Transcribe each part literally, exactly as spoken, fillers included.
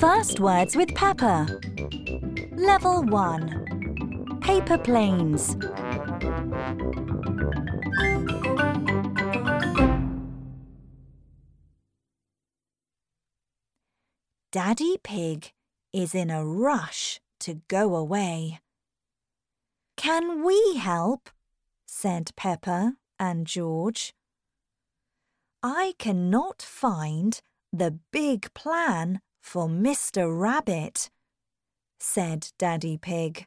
First words with Peppa. Level one. Paper planes. Daddy Pig is in a rush to go away. "Can we help?" said Peppa and George. "I cannot find the big plan for Mister Rabbit," said Daddy Pig.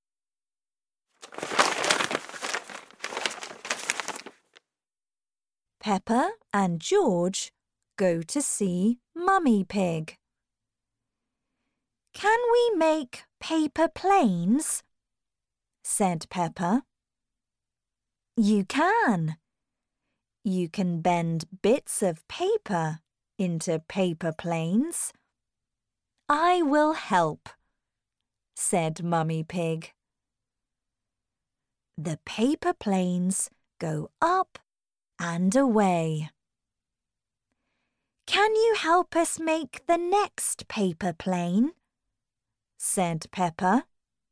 Peppa and George go to see Mummy Pig. "Can we make paper planes?" said Peppa. "You can. You can bend bits of paper into paper planes." "I will help," said Mummy Pig. The paper planes go up and away. "Can you help us make the next paper plane?" said Peppa.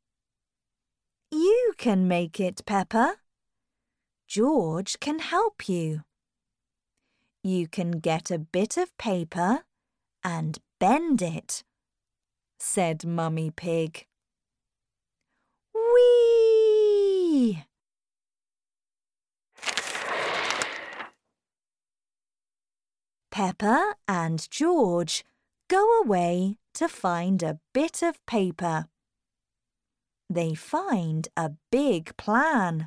"You can make it, Peppa. George can help you. You can get a bit of paper and bend it," said Mummy Pig. Whee! Peppa and George go away to find a bit of paper. They find a big plan.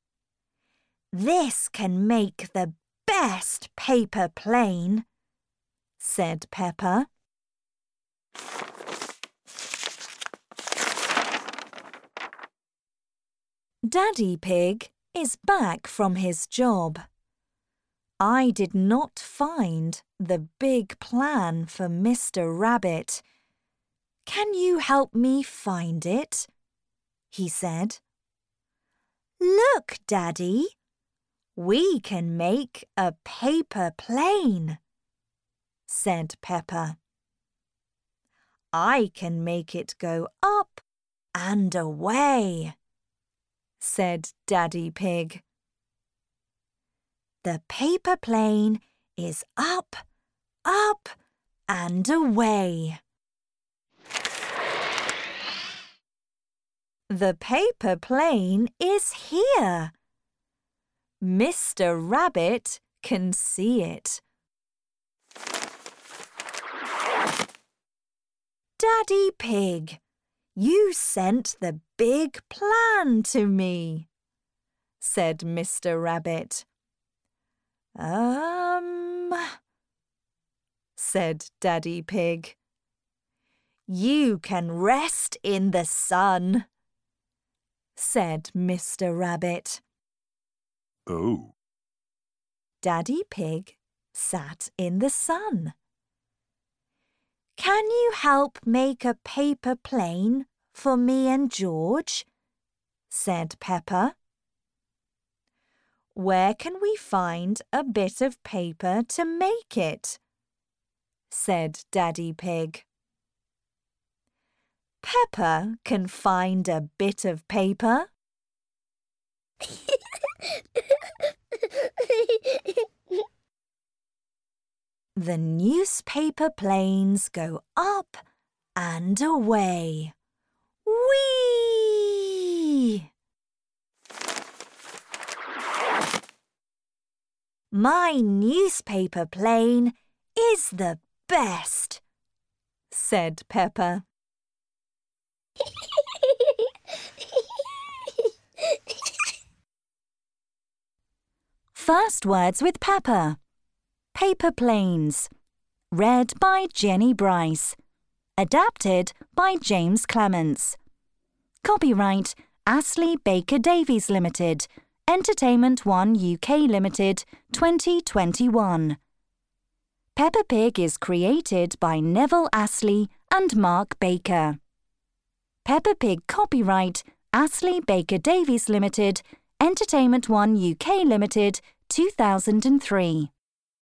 "This can make the best paper plane," said Peppa. Daddy Pig is back from his job. "I did not find the big plan for Mister Rabbit. Can you help me find it?" he said. "Look, Daddy, we can make a paper plane," said Peppa. "I can make it go up and away," said Daddy Pig. The paper plane is up, up, and away. The paper plane is here. Mister Rabbit can see it. "Daddy Pig, you sent the big plan to me," said Mister Rabbit. Um, said Daddy Pig. "You can rest in the sun," said Mister Rabbit. Oh. Daddy Pig sat in the sun. "Can you help make a paper plane for me and George?" said Peppa. "Where can we find a bit of paper to make it?" said Daddy Pig. "Peppa can find a bit of paper." The newspaper planes go up and away. Whee! "My newspaper plane is the best," said Peppa. First words with Peppa. Paper planes. Read by Jenny Bryce. Adapted by James Clements. Copyright Astley Baker Davies Limited. Entertainment One U K Limited, twenty twenty-one. Peppa Pig is created by Neville Astley and Mark Baker. Peppa Pig copyright Astley Baker Davies Limited, Entertainment One U K Limited, two thousand three.